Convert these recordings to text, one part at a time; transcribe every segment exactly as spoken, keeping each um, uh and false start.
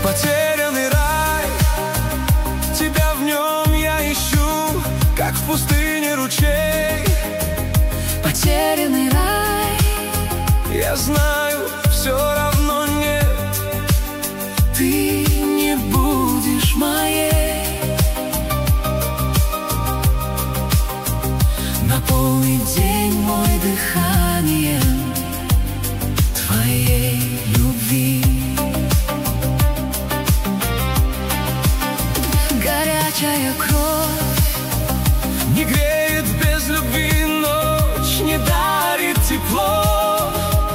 Потерянный рай, тебя в нем я ищу, как в пустыне ручей. Потерянный рай, я знаю, все равно нет, ты не будешь моей. Наполни день мой дыханием твоей любви. Горячая кровь не греет без любви, ночь не дарит тепло.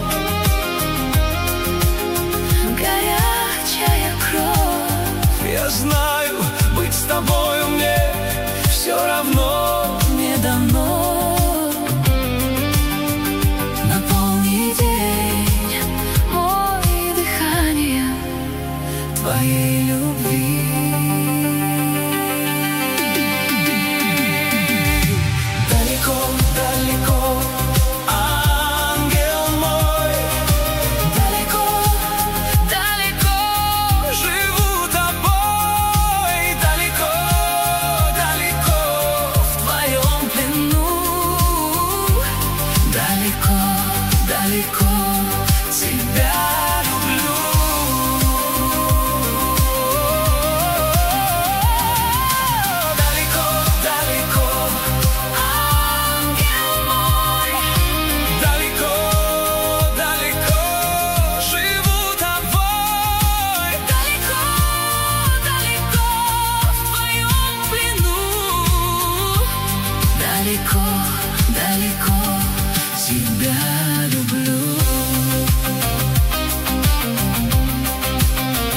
Горячая кровь, я знаю, быть с тобою мне все равно не дано. Наполни день мой дыханием твоей любви.